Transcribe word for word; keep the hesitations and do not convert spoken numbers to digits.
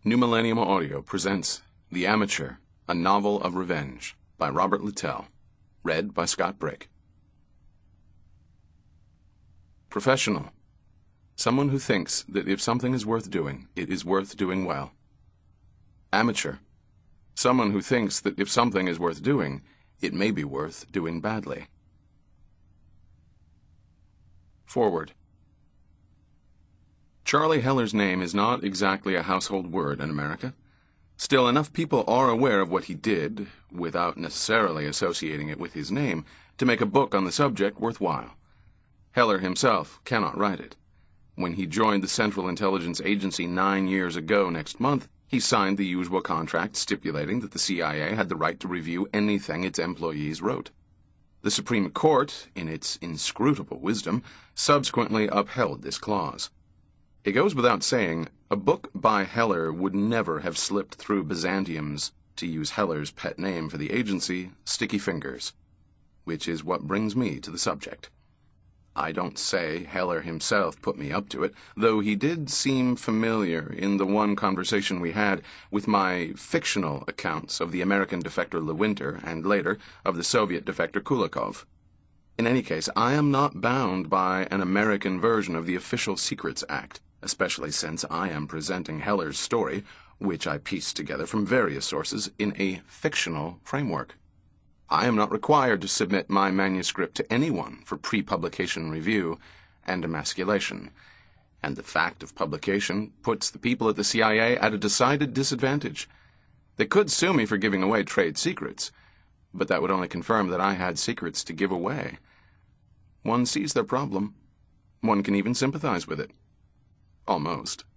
New Millennium Audio presents The Amateur, A Novel of Revenge by Robert Littell. Read by Scott Brake. Professional. Someone who thinks that if something is worth doing, it is worth doing well. Amateur. Someone who thinks that if something is worth doing, it may be worth doing badly. Forward. Charlie Heller's name is not exactly a household word in America. Still, enough people are aware of what he did, without necessarily associating it with his name, to make a book on the subject worthwhile. Heller himself cannot write it. When he joined the Central Intelligence Agency nine years ago next month, he signed the usual contract stipulating that the C I A had the right to review anything its employees wrote. The Supreme Court, in its inscrutable wisdom, subsequently upheld this clause. It goes without saying, a book by Heller would never have slipped through Byzantium's, to use Heller's pet name for the agency, sticky fingers. Which is what brings me to the subject. I don't say Heller himself put me up to it, though he did seem familiar in the one conversation we had with my fictional accounts of the American defector Lewinter and later of the Soviet defector Kulikov. In any case, I am not bound by an American version of the Official Secrets Act, especially since I am presenting Heller's story, which I pieced together from various sources, in a fictional framework. I am not required to submit my manuscript to anyone for pre-publication review and emasculation, and the fact of publication puts the people at the C I A at a decided disadvantage. They could sue me for giving away trade secrets, but that would only confirm that I had secrets to give away. One sees their problem. One can even sympathize with it. Almost.